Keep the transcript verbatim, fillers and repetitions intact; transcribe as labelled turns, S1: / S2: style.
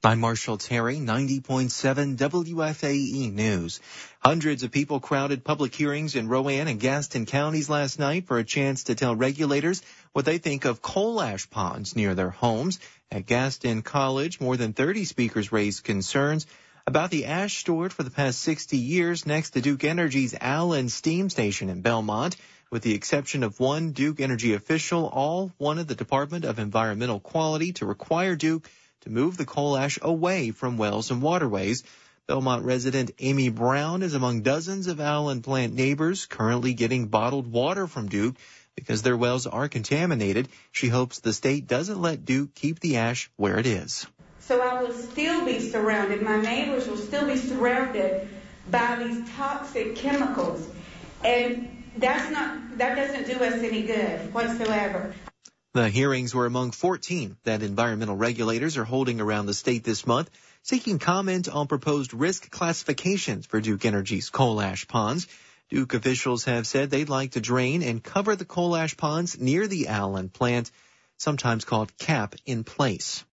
S1: I'm Marshall Terry, ninety point seven W F A E News. Hundreds of people crowded public hearings in Rowan and Gaston counties last night for a chance to tell regulators what they think of coal ash ponds near their homes. At Gaston College, more than thirty speakers raised concerns about the ash stored for the past sixty years next to Duke Energy's Allen Steam Station in Belmont. With the exception of one Duke Energy official, all wanted the Department of Environmental Quality to require Duke to move the coal ash away from wells and waterways. Belmont resident Amy Brown is among dozens of Allen plant neighbors currently getting bottled water from Duke because their wells are contaminated. She hopes the state doesn't let Duke keep the ash where it is.
S2: So I will still be surrounded, my neighbors will still be surrounded by these toxic chemicals. And that's not, that doesn't do us any good whatsoever.
S1: The hearings were among fourteen that environmental regulators are holding around the state this month, seeking comment on proposed risk classifications for Duke Energy's coal ash ponds. Duke officials have said they'd like to drain and cover the coal ash ponds near the Allen plant, sometimes called cap in place.